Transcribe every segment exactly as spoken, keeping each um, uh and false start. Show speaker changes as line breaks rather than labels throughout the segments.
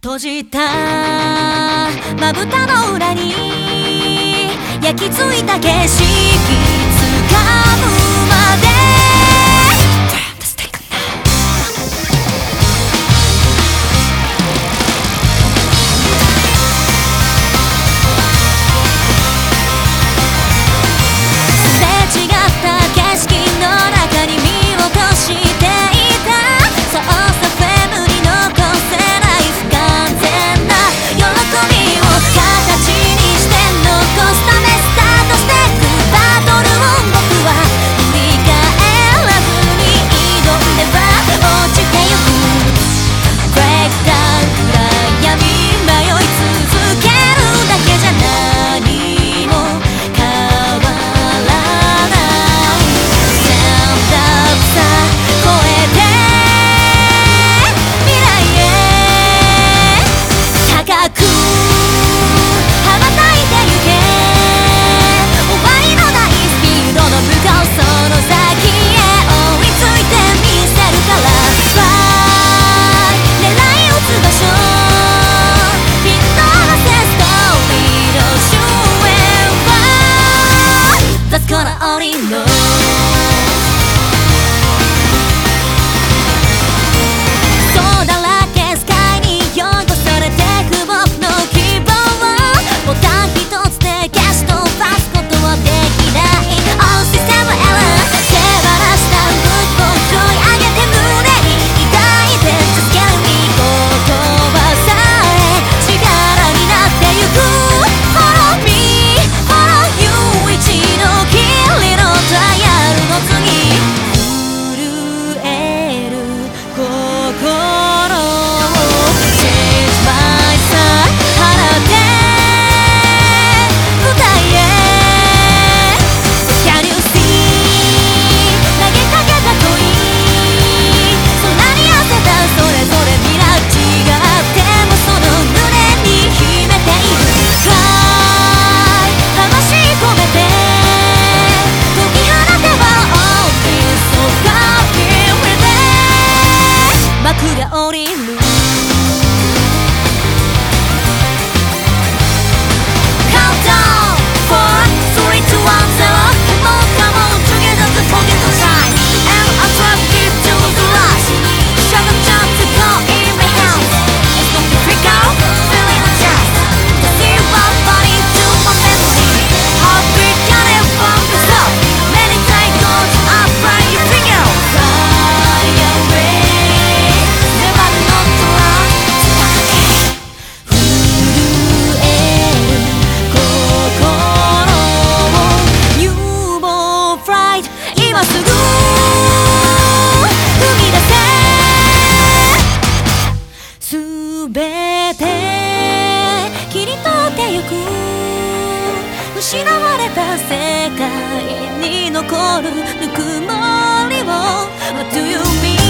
閉じたまぶたの裏に焼き付いた景色掴むまで失われた世界に残るぬくもりを What do you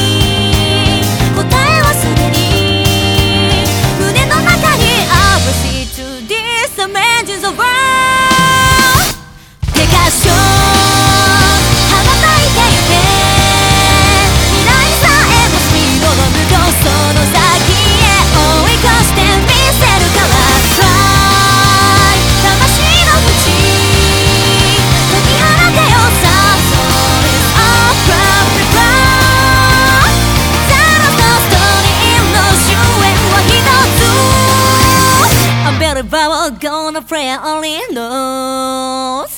mean 答えはすでに胸の中に I will see to this dimensions of world 手がしょ羽ばたいてゆけ未来さえもスピードの向こうその先へ追い越してみせるから Fly 魂の淵解き放てよさ So it's all from the ground ゼロとストーリーの終焉は一つ Unbelievable gonna pray only knows